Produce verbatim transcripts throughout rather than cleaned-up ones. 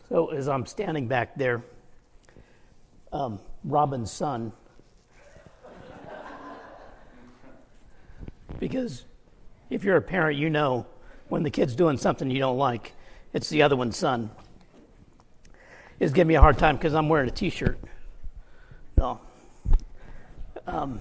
So as I'm standing back there, um, Robin's son, because if you're a parent, you know when the kid's doing something you don't like, it's the other one's son, is giving me a hard time because I'm wearing a T-shirt. No. Um,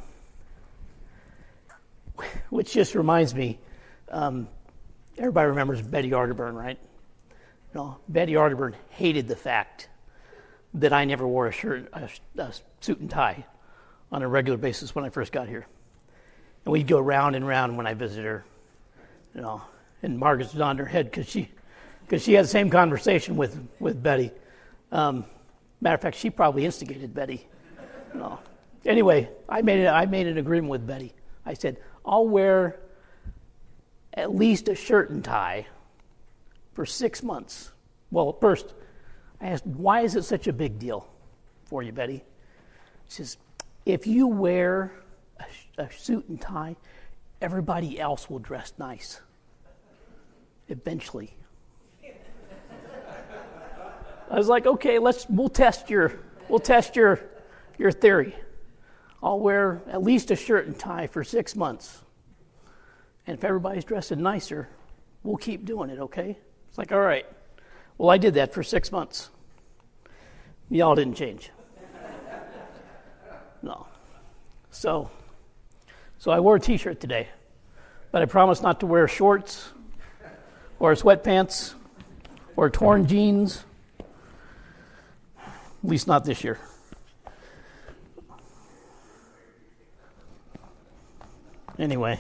which just reminds me, um, everybody remembers Betty Arterburn, right? No, Betty Arterburn hated the fact that I never wore a shirt, a, a suit and tie on a regular basis when I first got here. And we'd go round and round when I visited her, you know. And Margaret's nodding her head because she, because she had the same conversation with, with Betty. Um, matter of fact, she probably instigated Betty. You know. Anyway, I made it, I made an agreement with Betty. I said, I'll wear at least a shirt and tie for six months. Well, first, I asked, why is it such a big deal for you, Betty? She says, if you wear a, a suit and tie, everybody else will dress nice. Eventually. I was like, okay, let's we'll test your we'll test your your theory. I'll wear at least a shirt and tie for six months. And if everybody's dressing nicer, we'll keep doing it, okay? It's like, all right. Well, I did that for six months. Y'all didn't change. No. So, so I wore a T-shirt today, but I promised not to wear shorts or sweatpants or torn jeans, at least not this year. Anyway.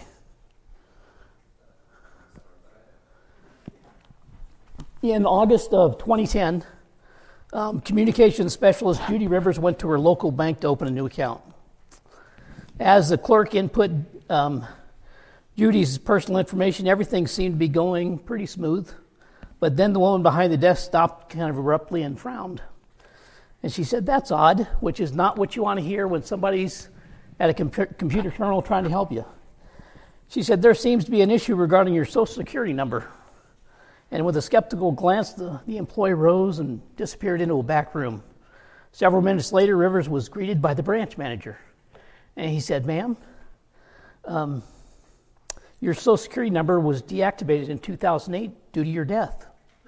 In August of twenty ten, um, communications specialist Judy Rivers went to her local bank to open a new account. As the clerk input um, Judy's personal information, everything seemed to be going pretty smooth. But then the woman behind the desk stopped kind of abruptly and frowned. And she said, that's odd, which is not what you want to hear when somebody's at a comp- computer terminal trying to help you. She said, there seems to be an issue regarding your Social Security number. And with a skeptical glance, the, the employee rose and disappeared into a back room. Several minutes later, Rivers was greeted by the branch manager. And he said, ma'am, um, your Social Security number was deactivated in two thousand eight due to your death.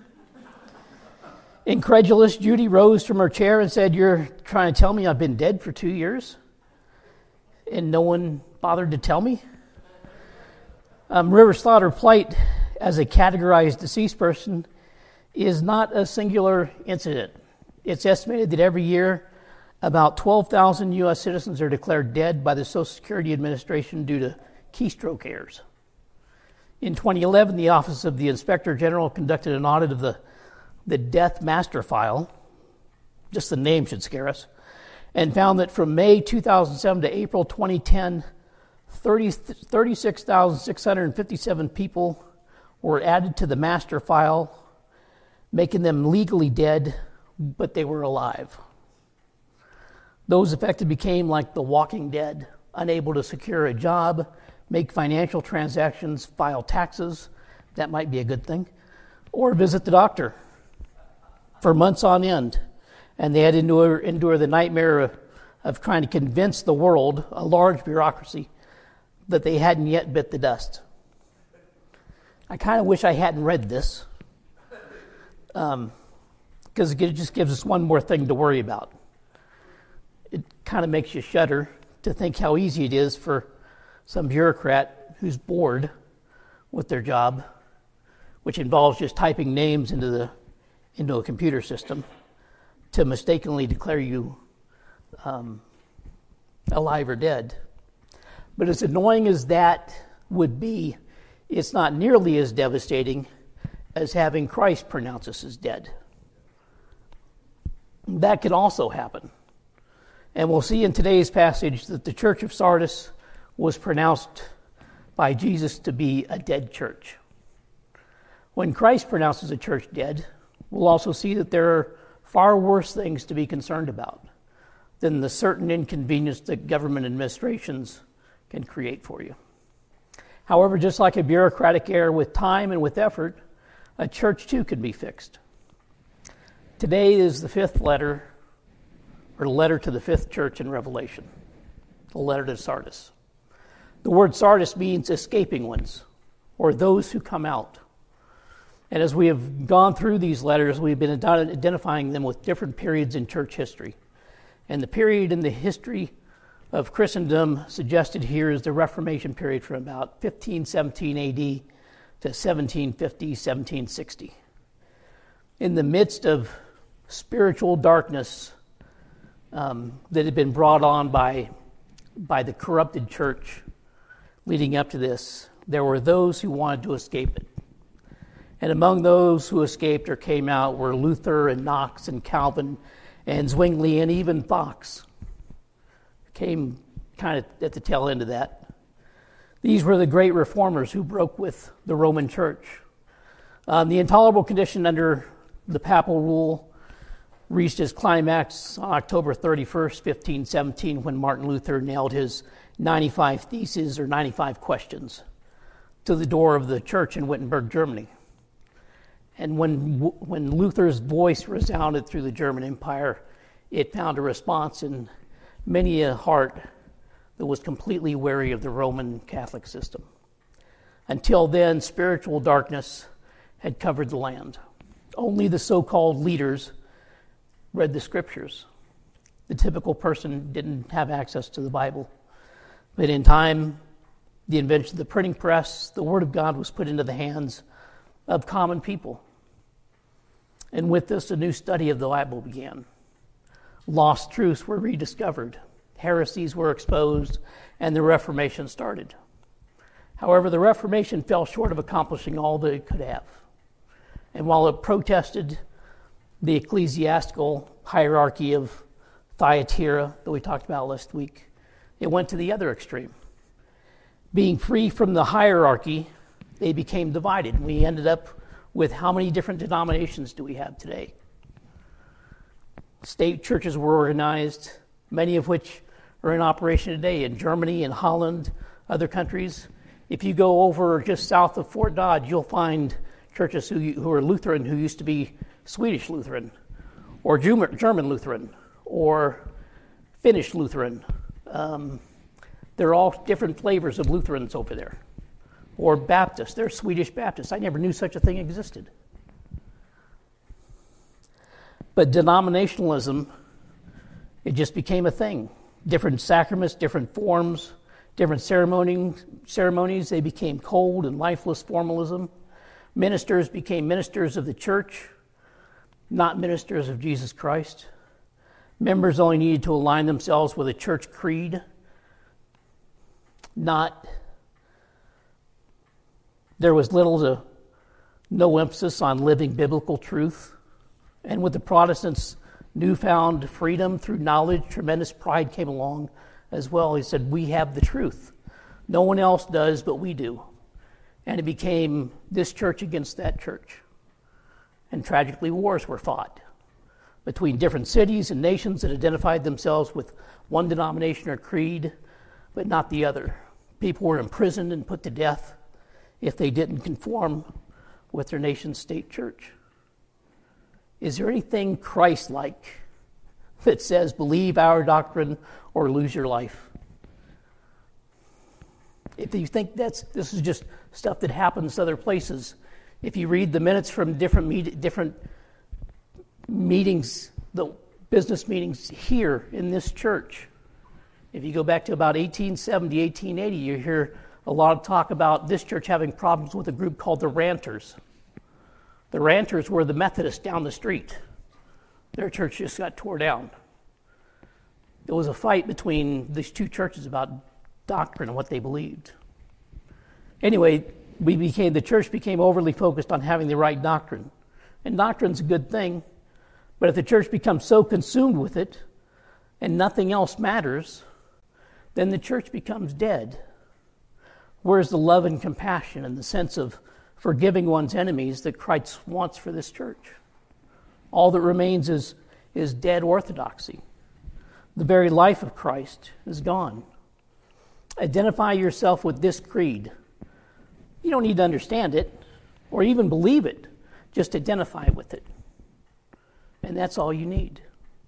Incredulous, Judy rose from her chair and said, you're trying to tell me I've been dead for two years? And no one bothered to tell me? Um, Rivers thought her plight as a categorized deceased person is not a singular incident. It's estimated that every year about twelve thousand U S citizens are declared dead by the Social Security Administration due to keystroke errors. In twenty eleven, the Office of the Inspector General conducted an audit of the, the death master file, just the name should scare us, and found that from May two thousand seven to April twenty ten, thirty-six thousand six hundred fifty-seven people were added to the master file, making them legally dead, but they were alive. Those affected became like the Walking Dead, unable to secure a job, make financial transactions, file taxes, that might be a good thing, or visit the doctor for months on end. And they had to endure, endure the nightmare of, of trying to convince the world, a large bureaucracy, that they hadn't yet bit the dust. I kind of wish I hadn't read this, um, because it just gives us one more thing to worry about. It kind of makes you shudder to think how easy it is for some bureaucrat who's bored with their job, which involves just typing names into the into a computer system, to mistakenly declare you um, alive or dead. But as annoying as that would be, it's not nearly as devastating as having Christ pronounce us as dead. That could also happen. And we'll see in today's passage that the church of Sardis was pronounced by Jesus to be a dead church. When Christ pronounces a church dead, we'll also see that there are far worse things to be concerned about than the certain inconvenience that government administrations can create for you. However, just like a bureaucratic error, with time and with effort, a church too could be fixed. Today is the fifth letter, or letter to the fifth church in Revelation, the letter to Sardis. The word Sardis means escaping ones, or those who come out. And as we have gone through these letters, we've been identifying them with different periods in church history. And the period in the history of Christendom suggested here is the Reformation period from about fifteen seventeen A D to seventeen fifty, seventeen sixty. In the midst of spiritual darkness um, that had been brought on by, by the corrupted church leading up to this, there were those who wanted to escape it. And among those who escaped or came out were Luther and Knox and Calvin and Zwingli and even Fox. Came kind of at the tail end of that. These were the great reformers who broke with the Roman Church. Um, the intolerable condition under the papal rule reached its climax on October thirty-first, fifteen seventeen, when Martin Luther nailed his ninety-five Theses or ninety-five Questions to the door of the church in Wittenberg, Germany. And when when Luther's voice resounded through the German Empire, it found a response in many a heart that was completely wary of the Roman Catholic system. Until then, spiritual darkness had covered the land. Only the so-called leaders read the scriptures. The typical person didn't have access to the Bible. But in time, the invention of the printing press, the Word of God was put into the hands of common people. And with this, a new study of the Bible began. Lost truths were rediscovered. Heresies were exposed, and the Reformation started. However, the Reformation fell short of accomplishing all that it could have. And while it protested the ecclesiastical hierarchy of Thyatira that we talked about last week, it went to the other extreme. Being free from the hierarchy, they became divided. We ended up with how many different denominations do we have today? State churches were organized, many of which are in operation today in Germany and Holland, other countries. If you go over just south of Fort Dodge, you'll find churches who, who are Lutheran who used to be Swedish Lutheran, or German Lutheran, or Finnish Lutheran. Um, they're all different flavors of Lutherans over there. Or Baptists, they're Swedish Baptists. I never knew such a thing existed. But denominationalism, it just became a thing. Different sacraments, different forms, different ceremonies, ceremonies, they became cold and lifeless formalism. Ministers became ministers of the church, not ministers of Jesus Christ. Members only needed to align themselves with a church creed, not... There was little to no emphasis on living biblical truth. And with the Protestants' newfound freedom through knowledge, tremendous pride came along as well. He said, we have the truth. No one else does, but we do. And it became this church against that church. And tragically, wars were fought between different cities and nations that identified themselves with one denomination or creed, but not the other. People were imprisoned and put to death if they didn't conform with their nation's state church. Is there anything Christ-like that says, believe our doctrine or lose your life? If you think that's this is just stuff that happens other places, if you read the minutes from different meet, different meetings, the business meetings here in this church, if you go back to about eighteen seventy, eighteen eighty, you hear a lot of talk about this church having problems with a group called the Ranters. The Ranters were the Methodists down the street. Their church just got tore down. There was a fight between these two churches about doctrine and what they believed. Anyway, we became the church became overly focused on having the right doctrine. And doctrine's a good thing, but if the church becomes so consumed with it and nothing else matters, then the church becomes dead. Where's the love and compassion and the sense of forgiving one's enemies that Christ wants for this church? All that remains is, is dead orthodoxy. The very life of Christ is gone. Identify yourself with this creed. You don't need to understand it or even believe it. Just identify with it. And that's all you need.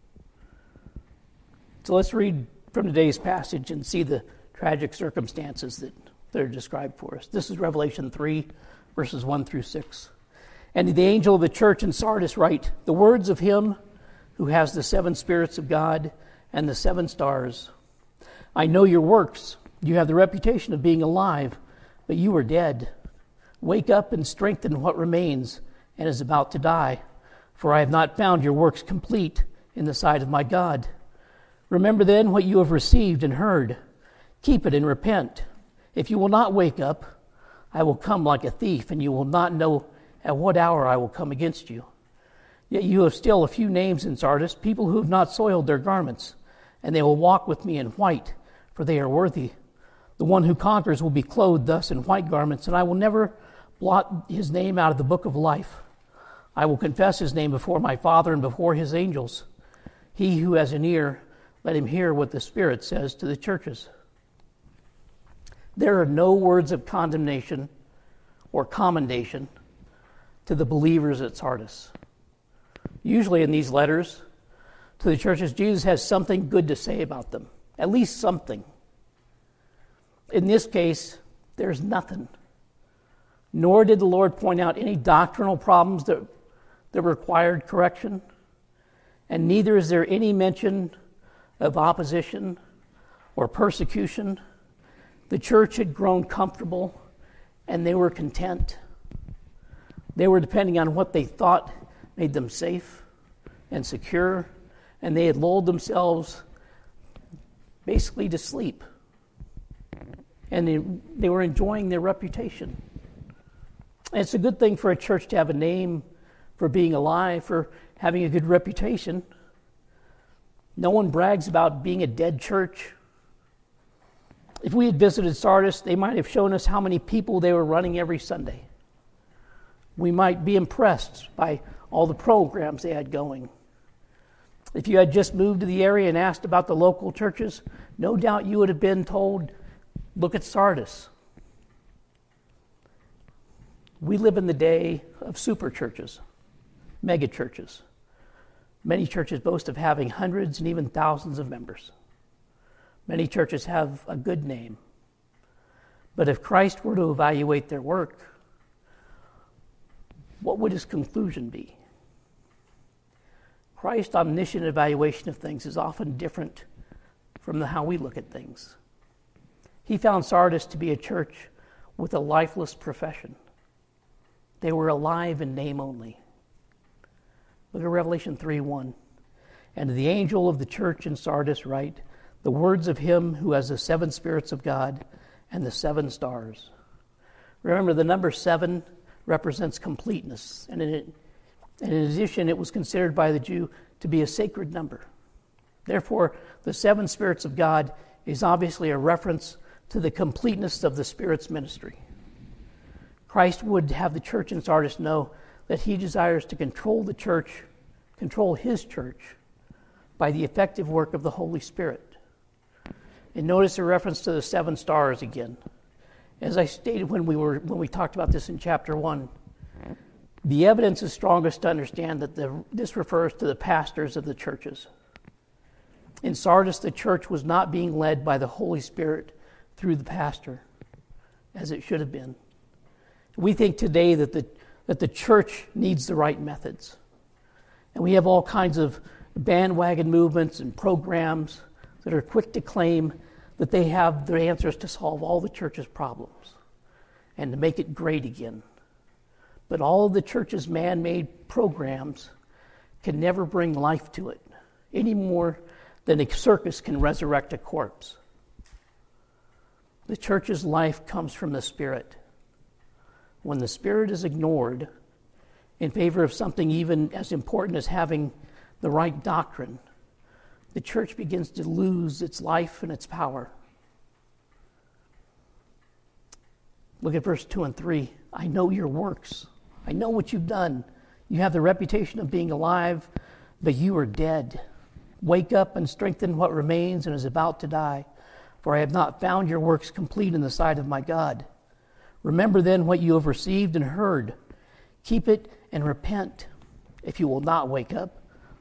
So let's read from today's passage and see the tragic circumstances that, that are described for us. This is Revelation three, verses one through six. And to the angel of the church in Sardis write, the words of him who has the seven spirits of God and the seven stars. I know your works. You have the reputation of being alive, but you are dead. Wake up and strengthen what remains and is about to die, for I have not found your works complete in the sight of my God. Remember then what you have received and heard. Keep it and repent. If you will not wake up, I will come like a thief, and you will not know at what hour I will come against you. Yet you have still a few names in Sardis, people who have not soiled their garments, and they will walk with me in white, for they are worthy. The one who conquers will be clothed thus in white garments, and I will never blot his name out of the book of life. I will confess his name before my Father and before his angels. He who has an ear, let him hear what the Spirit says to the churches. There are no words of condemnation or commendation to the believers at Sardis. Usually in these letters to the churches, Jesus has something good to say about them, at least something. In this case, there's nothing. Nor did the Lord point out any doctrinal problems that, that required correction, and neither is there any mention of opposition or persecution. The church had grown comfortable, and they were content. They were depending on what they thought made them safe and secure, and they had lulled themselves basically to sleep. And they, they were enjoying their reputation. And it's a good thing for a church to have a name, for being alive, for having a good reputation. No one brags about being a dead church. If we had visited Sardis, they might have shown us how many people they were running every Sunday. We might be impressed by all the programs they had going. If you had just moved to the area and asked about the local churches, no doubt you would have been told, look at Sardis. We live in the day of super churches, mega churches. Many churches boast of having hundreds and even thousands of members. Many churches have a good name. But if Christ were to evaluate their work, what would his conclusion be? Christ's omniscient evaluation of things is often different from the, how we look at things. He found Sardis to be a church with a lifeless profession. They were alive in name only. Look at Revelation three one. And to the angel of the church in Sardis write, the words of him who has the seven spirits of God and the seven stars. Remember, the number seven represents completeness, and in, it, and in addition, it was considered by the Jew to be a sacred number. Therefore, the seven spirits of God is obviously a reference to the completeness of the Spirit's ministry. Christ would have the church in Sardis know that he desires to control the church, control his church, by the effective work of the Holy Spirit. And notice a reference to the seven stars again. As I stated when we were when we talked about this in chapter one, the evidence is strongest to understand that the, this refers to the pastors of the churches. In Sardis, the church was not being led by the Holy Spirit through the pastor, as it should have been. We think today that the that the church needs the right methods. And we have all kinds of bandwagon movements and programs that are quick to claim that they have the answers to solve all the church's problems and to make it great again. But all of the church's man-made programs can never bring life to it, any more than a circus can resurrect a corpse. The church's life comes from the Spirit. When the Spirit is ignored in favor of something even as important as having the right doctrine, the church begins to lose its life and its power. Look at verse two and three. I know your works. I know what you've done. You have the reputation of being alive, but you are dead. Wake up and strengthen what remains and is about to die, for I have not found your works complete in the sight of my God. Remember then what you have received and heard. Keep it and repent. If you will not wake up,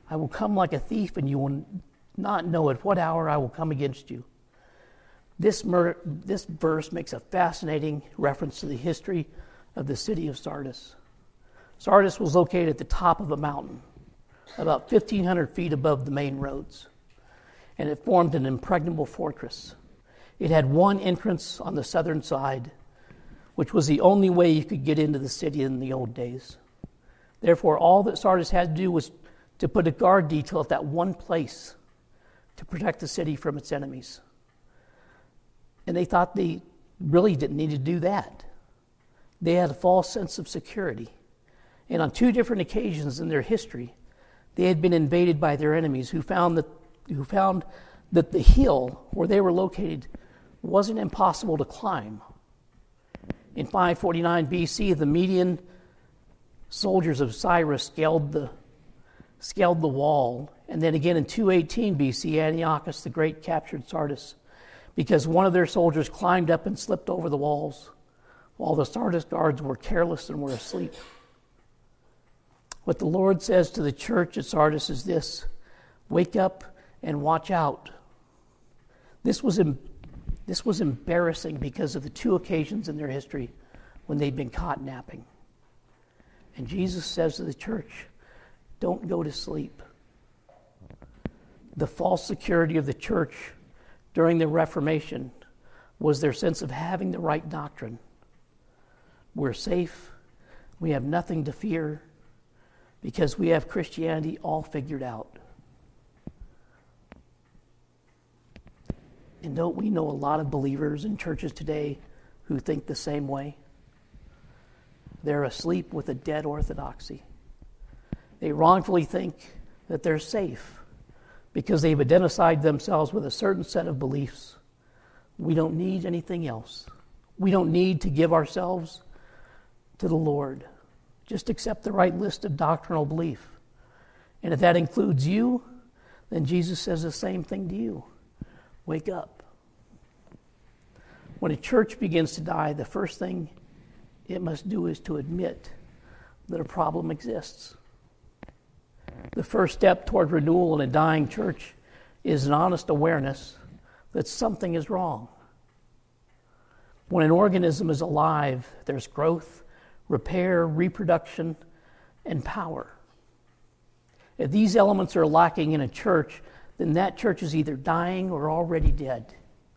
I will come like a thief, and you will not know at what hour I will come against you. This, mur- this verse makes a fascinating reference to the history of the city of Sardis. Sardis was located at the top of a mountain, about fifteen hundred feet above the main roads, and it formed an impregnable fortress. It had one entrance on the southern side, which was the only way you could get into the city in the old days. Therefore, all that Sardis had to do was to put a guard detail at that one place to protect the city from its enemies. And they thought they really didn't need to do that. They had a false sense of security. And on two different occasions in their history, they had been invaded by their enemies who found that, who found that the hill where they were located wasn't impossible to climb. In five forty-nine B C, the Median soldiers of Cyrus scaled the, scaled the wall. And then again in two eighteen B C, Antiochus the Great captured Sardis because one of their soldiers climbed up and slipped over the walls while the Sardis guards were careless and were asleep. What the Lord says to the church at Sardis is this: wake up and watch out. This was, em- this was embarrassing because of the two occasions in their history when they'd been caught napping. And Jesus says to the church, don't go to sleep. The false security of the church during the Reformation was their sense of having the right doctrine. We're safe. We have nothing to fear because we have Christianity all figured out. And don't we know a lot of believers in churches today who think the same way? They're asleep with a dead orthodoxy. They wrongfully think that they're safe because they've identified themselves with a certain set of beliefs. We don't need anything else. We don't need to give ourselves to the Lord. Just accept the right list of doctrinal belief. And if that includes you, then Jesus says the same thing to you. Wake up. When a church begins to die, the first thing it must do is to admit that a problem exists. The first step toward renewal in a dying church is an honest awareness that something is wrong. When an organism is alive, there's growth, repair, reproduction, and power. If these elements are lacking in a church, then that church is either dying or already dead.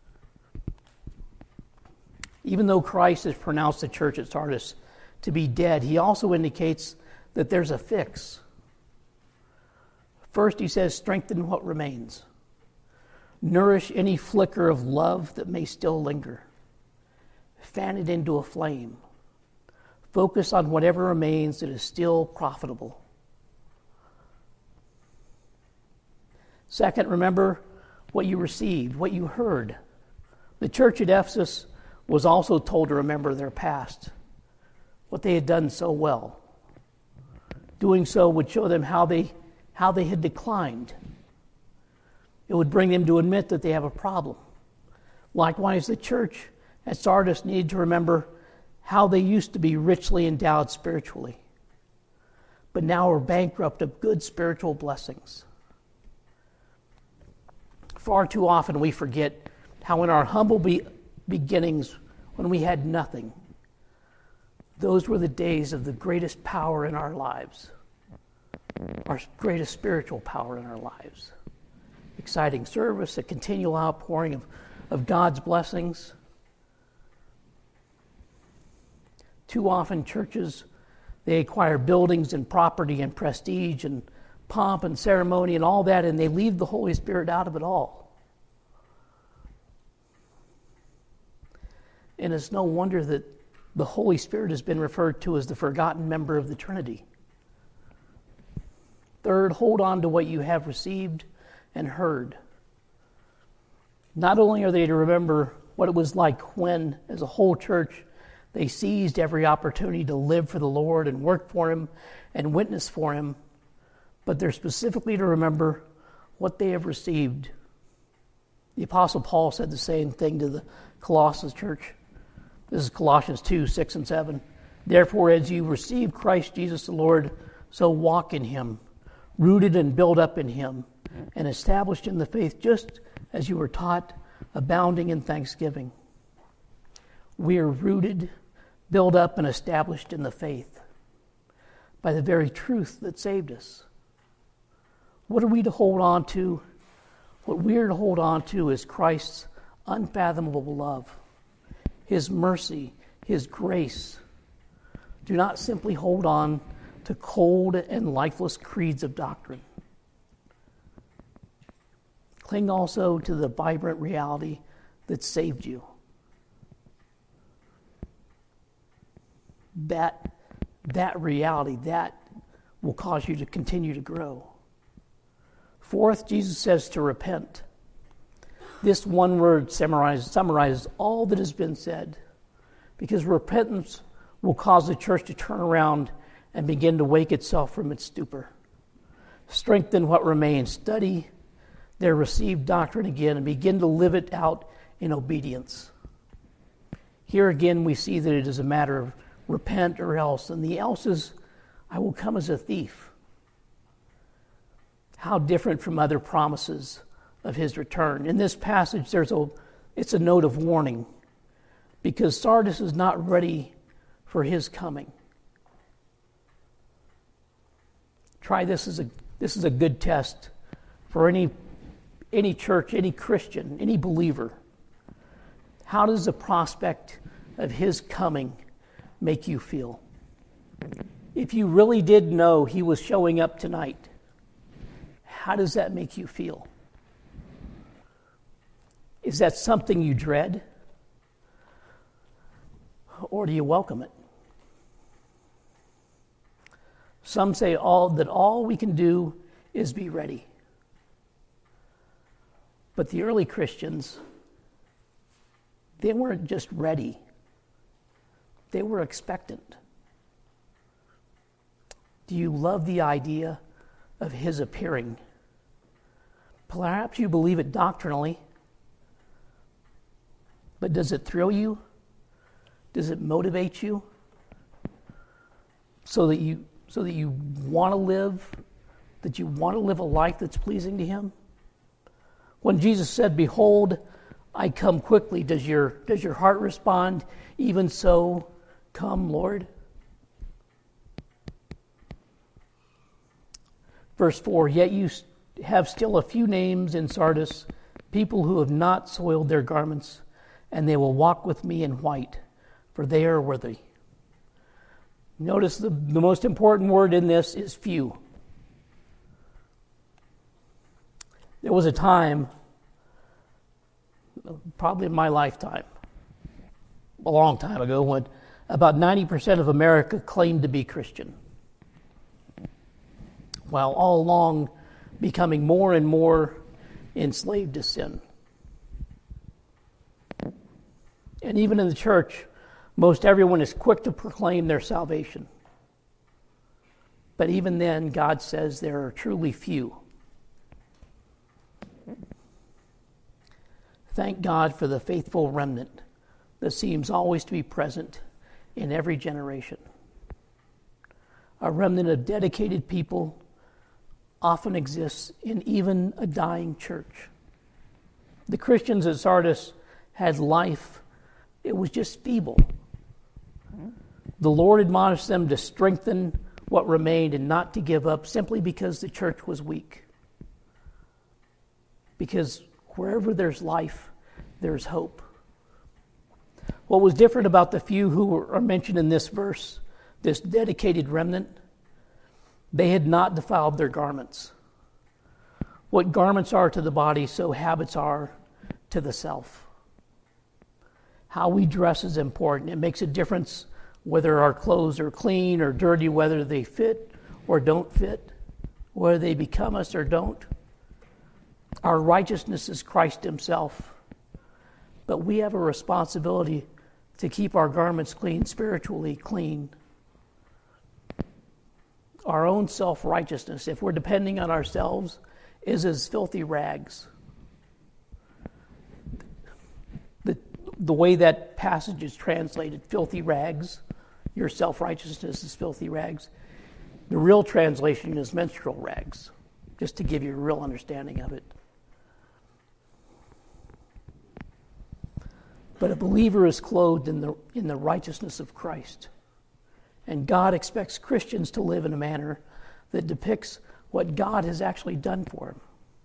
Even though Christ has pronounced the church at Sardis to be dead, he also indicates that there's a fix. First, he says, strengthen what remains. Nourish any flicker of love that may still linger. Fan it into a flame. Focus on whatever remains that is still profitable. Second, remember what you received, what you heard. The church at Ephesus was also told to remember their past, what they had done so well. Doing so would show them how they, how they had declined. It would bring them to admit that they have a problem. Likewise, the church at Sardis needed to remember how they used to be richly endowed spiritually, but now are bankrupt of good spiritual blessings. Far too often we forget how in our humble be- beginnings, when we had nothing, those were the days of the greatest power in our lives, our greatest spiritual power in our lives. Exciting service, a continual outpouring of, of God's blessings. Too often churches, they acquire buildings and property and prestige and pomp and ceremony and all that, and they leave the Holy Spirit out of it all. And it's no wonder that the Holy Spirit has been referred to as the forgotten member of the Trinity. Third, hold on to what you have received and heard. Not only are they to remember what it was like when, as a whole church, they seized every opportunity to live for the Lord and work for Him and witness for Him, but they're specifically to remember what they have received. The Apostle Paul said the same thing to the Colossians church. This is Colossians two, six and seven. Therefore, as you receive Christ Jesus the Lord, so walk in Him, rooted and built up in him, and established in the faith just as you were taught, abounding in thanksgiving. We are rooted, built up, and established in the faith by the very truth that saved us. What are we to hold on to? What we are to hold on to is Christ's unfathomable love, his mercy, his grace. Do not simply hold on to cold and lifeless creeds of doctrine. Cling also to the vibrant reality that saved you. That, that reality, that will cause you to continue to grow. Fourth, Jesus says to repent. This one word summarizes, summarizes all that has been said, because repentance will cause the church to turn around and begin to wake itself from its stupor. Strengthen what remains. Study their received doctrine again and begin to live it out in obedience. Here again we see that it is a matter of repent or else, and the else is, I will come as a thief. How different from other promises of his return. In this passage, there's a it's a note of warning, because Sardis is not ready for his coming. Try this as a this is a good test for any any church, any Christian, any believer. How does the prospect of his coming make you feel? If you really did know he was showing up tonight, how does that make you feel? Is that something you dread? Or do you welcome it? Some say all that all we can do is be ready. But the early Christians, they weren't just ready. They were expectant. Do you love the idea of his appearing? Perhaps you believe it doctrinally, but does it thrill you? Does it motivate you? So that you so that you want to live, that you want to live a life that's pleasing to him? When Jesus said, "Behold, I come quickly," does your does your heart respond, "Even so, come, Lord"? Verse four, yet you have still a few names in Sardis, people who have not soiled their garments, and they will walk with me in white, for they are worthy. Notice the, the most important word in this is few. There was a time, probably in my lifetime, a long time ago, when about ninety percent of America claimed to be Christian, while all along becoming more and more enslaved to sin. And even in the church, most everyone is quick to proclaim their salvation. But even then, God says there are truly few. Thank God for the faithful remnant that seems always to be present in every generation. A remnant of dedicated people often exists in even a dying church. The Christians at Sardis had life. It was just feeble. The Lord admonished them to strengthen what remained and not to give up simply because the church was weak. Because wherever there's life, there's hope. What was different about the few who are mentioned in this verse, this dedicated remnant, they had not defiled their garments. What garments are to the body, so habits are to the self. How we dress is important. It makes a difference whether our clothes are clean or dirty, whether they fit or don't fit, whether they become us or don't. Our righteousness is Christ himself. But we have a responsibility to keep our garments clean, spiritually clean. Our own self-righteousness, if we're depending on ourselves, is as filthy rags. The, the way that passage is translated, filthy rags, your self-righteousness is filthy rags. The real translation is menstrual rags, just to give you a real understanding of it. But a believer is clothed in the, in the righteousness of Christ. And God expects Christians to live in a manner that depicts what God has actually done for them.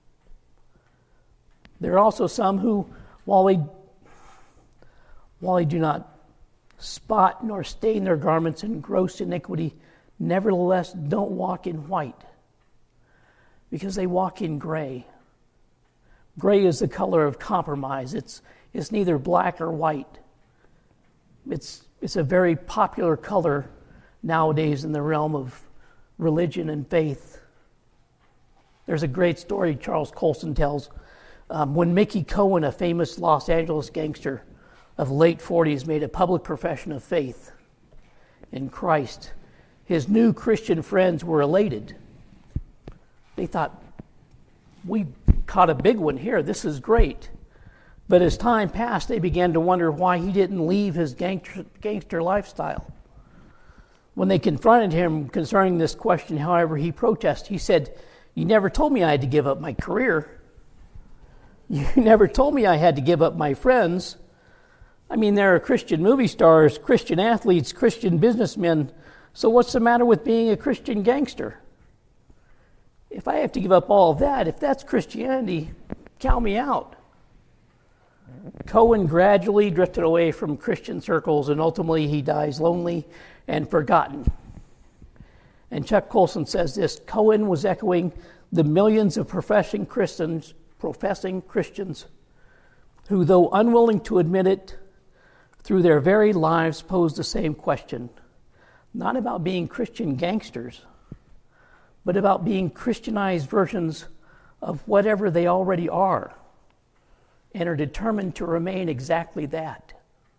There are also some who, while they, while they do not spot nor stain their garments in gross iniquity, nevertheless don't walk in white, because they walk in gray. Gray is the color of compromise. It's, it's neither black or white. It's, it's a very popular color nowadays in the realm of religion and faith. There's a great story Charles Colson tells. Um, when Mickey Cohen, a famous Los Angeles gangster of the late forties, made a public profession of faith in Christ, his new Christian friends were elated. They thought, we caught a big one here. This is great. But as time passed, they began to wonder why he didn't leave his gangster, gangster lifestyle. When they confronted him concerning this question, however, he protested. He said, "You never told me I had to give up my career. You never told me I had to give up my friends. I mean, there are Christian movie stars, Christian athletes, Christian businessmen. So what's the matter with being a Christian gangster? If I have to give up all of that, if that's Christianity, count me out." Cohen gradually drifted away from Christian circles, and ultimately he dies lonely and forgotten. And Chuck Colson says this: Cohen was echoing the millions of professing Christians, professing Christians who, though unwilling to admit it, through their very lives posed the same question, not about being Christian gangsters, but about being Christianized versions of whatever they already are, and are determined to remain exactly that.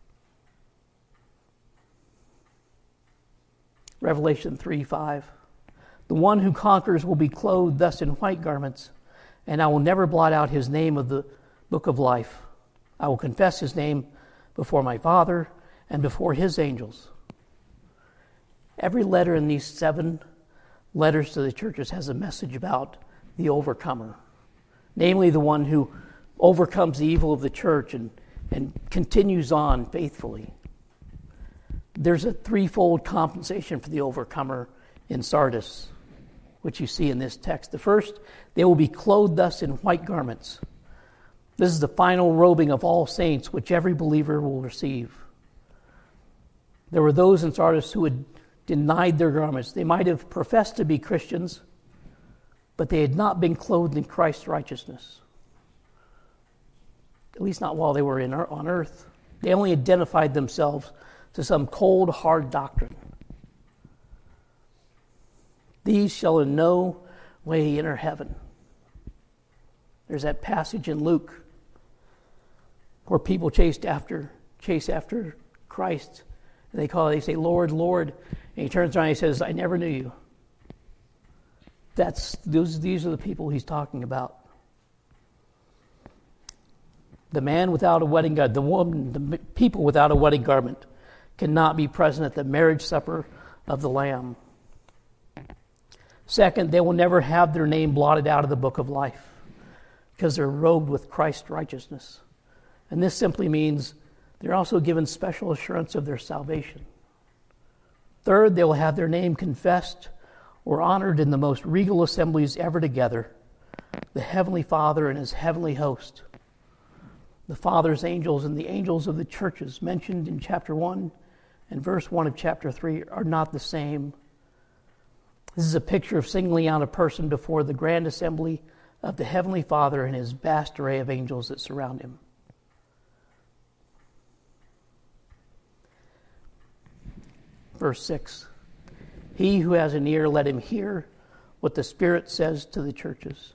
Revelation three five. The one who conquers will be clothed thus in white garments, and I will never blot out his name of the book of life. I will confess his name before my Father and before his angels. Every letter in these seven letters to the churches has a message about the overcomer, namely the one who overcomes the evil of the church and, and continues on faithfully. There's a threefold compensation for the overcomer in Sardis, which you see in this text. The first, they will be clothed thus in white garments. This is the final robing of all saints, which every believer will receive. There were those in Sardis who had denied their garments. They might have professed to be Christians, but they had not been clothed in Christ's righteousness. At least not while they were in, on earth. They only identified themselves to some cold, hard doctrine. These shall in no way enter heaven. There's that passage in Luke where people chased after, chase after Christ. And they call, they say, "Lord, Lord." And he turns around and he says, "I never knew you." That's those. These are the people he's talking about. The man without a wedding garment, the woman, the people without a wedding garment cannot be present at the marriage supper of the Lamb. Second, they will never have their name blotted out of the book of life because they're robed with Christ's righteousness. And this simply means they're also given special assurance of their salvation. Third, they will have their name confessed or honored in the most regal assemblies ever together, the Heavenly Father and his heavenly host. The Father's angels and the angels of the churches mentioned in chapter one and verse one of chapter three are not the same. This is a picture of singling out a person before the grand assembly of the Heavenly Father and his vast array of angels that surround him. Verse six, he who has an ear, let him hear what the Spirit says to the churches.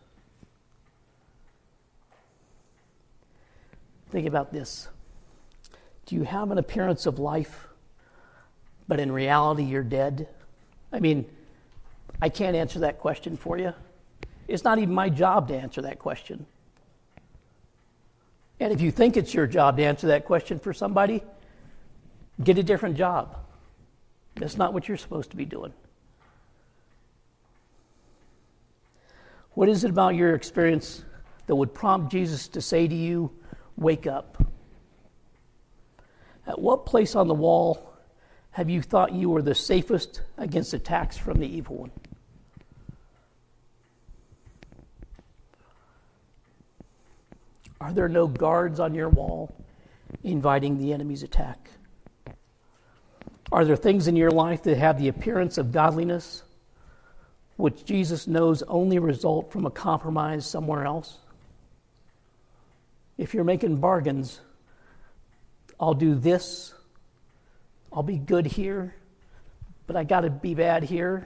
Think about this. Do you have an appearance of life, but in reality you're dead? I mean, I can't answer that question for you. It's not even my job to answer that question. And if you think it's your job to answer that question for somebody, get a different job. That's not what you're supposed to be doing. What is it about your experience that would prompt Jesus to say to you, wake up? At what place on the wall have you thought you were the safest against attacks from the evil one? Are there no guards on your wall inviting the enemy's attack? Are there things in your life that have the appearance of godliness, which Jesus knows only result from a compromise somewhere else? If you're making bargains, I'll do this, I'll be good here, but I got to be bad here.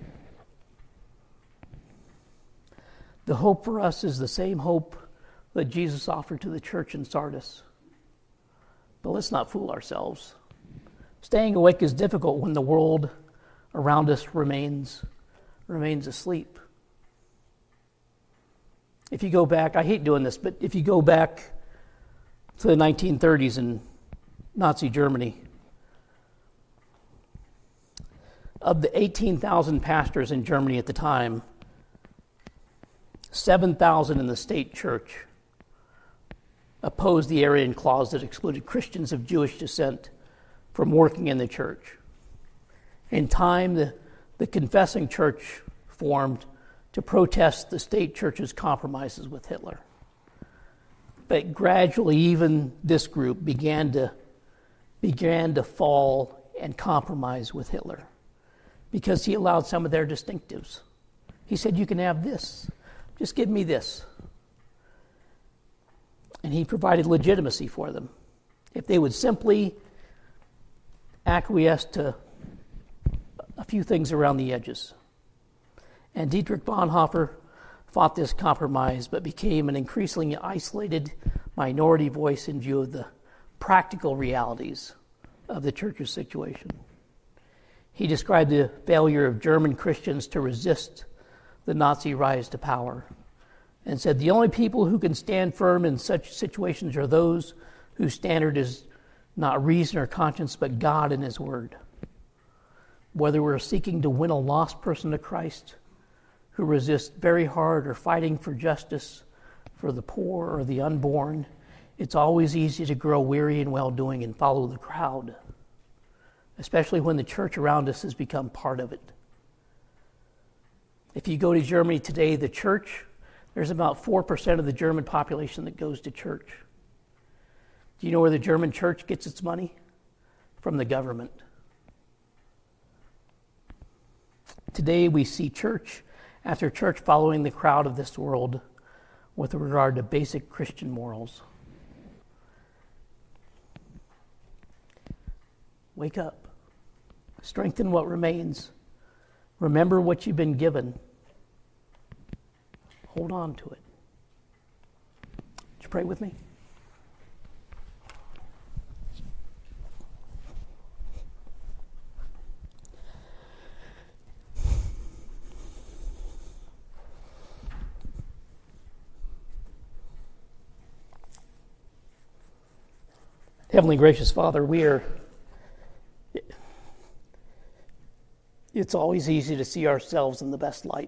The hope for us is the same hope that Jesus offered to the church in Sardis. But let's not fool ourselves. Staying awake is difficult when the world around us remains remains asleep. If you go back, I hate doing this, but if you go back to the nineteen thirties in Nazi Germany, of the eighteen thousand pastors in Germany at the time, seven thousand in the state church opposed the Aryan clause that excluded Christians of Jewish descent from working in the church. In time, the, the confessing church formed to protest the state church's compromises with Hitler. But gradually, even this group began to began to fall and compromise with Hitler because he allowed some of their distinctives. He said, you can have this. Just give me this. And he provided legitimacy for them. If they would simply acquiesce to a few things around the edges. And Dietrich Bonhoeffer fought this compromise, but became an increasingly isolated minority voice in view of the practical realities of the church's situation. He described the failure of German Christians to resist the Nazi rise to power and said, the only people who can stand firm in such situations are those whose standard is not reason or conscience, but God and His Word. Whether we're seeking to win a lost person to Christ who resists very hard or fighting for justice for the poor or the unborn, it's always easy to grow weary in well-doing and follow the crowd, especially when the church around us has become part of it. If you go to Germany today, the church, there's about four percent of the German population that goes to church. Do you know where the German church gets its money? From the government. Today we see church after church following the crowd of this world with regard to basic Christian morals. Wake up. Strengthen what remains. Remember what you've been given. Hold on to it. Would you pray with me? Heavenly gracious Father, we are, it's always easy to see ourselves in the best light.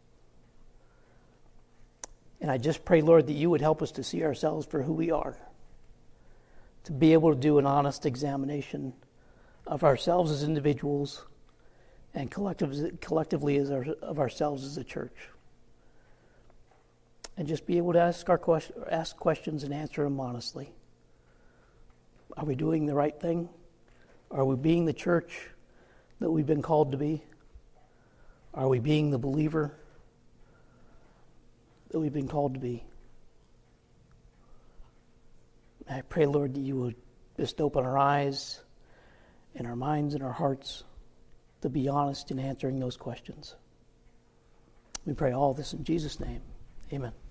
And I just pray, Lord, that you would help us to see ourselves for who we are, to be able to do an honest examination of ourselves as individuals and collective, collectively as our, of ourselves as a church. And just be able to ask, our question, ask questions and answer them honestly. Are we doing the right thing? Are we being the church that we've been called to be? Are we being the believer that we've been called to be? I pray, Lord, that you would just open our eyes and our minds and our hearts to be honest in answering those questions. We pray all this in Jesus' name. Amen.